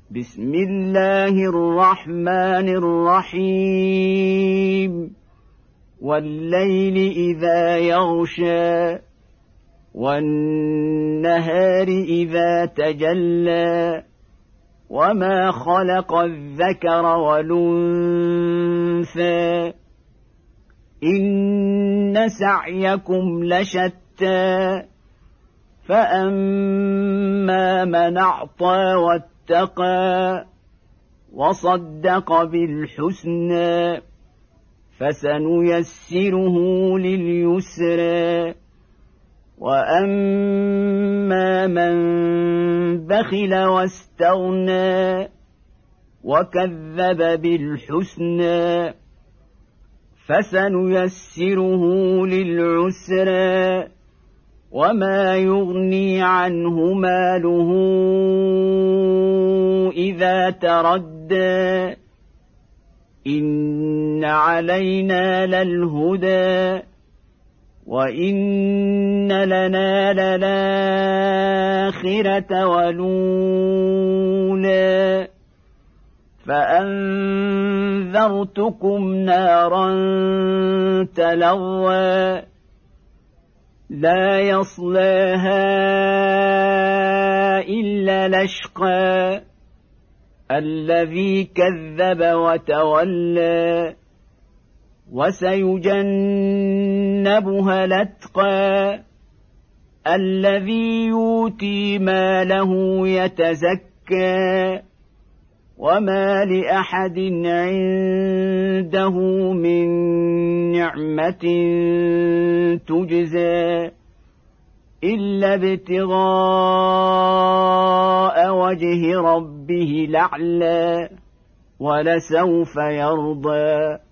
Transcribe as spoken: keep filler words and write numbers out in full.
بسم الله الرحمن الرحيم والليل إذا يغشى والنهار إذا تجلى وما خلق الذكر والأنثى إن سعيكم لشتى فأما من أعطى واتقى وصدق بالحسنى فسنيسره لليسرى وأما من بخل واستغنى وكذب بالحسنى فسنيسره للعسرى وما يغني عنه ماله إذا تردى إن علينا للهدى وإن لنا للآخرة والأولى فأنذرتكم نارا تلظى لا يصلاها إلا الأشقى الذي كذب وتولى وسيجنبها الأتقى الذي يؤتي ماله يتزكى وما لأحد عنده من نعمة تجزى إلا ابتغاء وجه ربه الأعلى ولسوف يرضى.